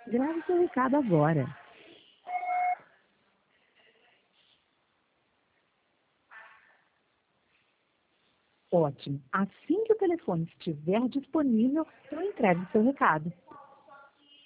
Grave seu recado agora. Ótimo. Assim que o telefone estiver disponível, eu entrego seu recado.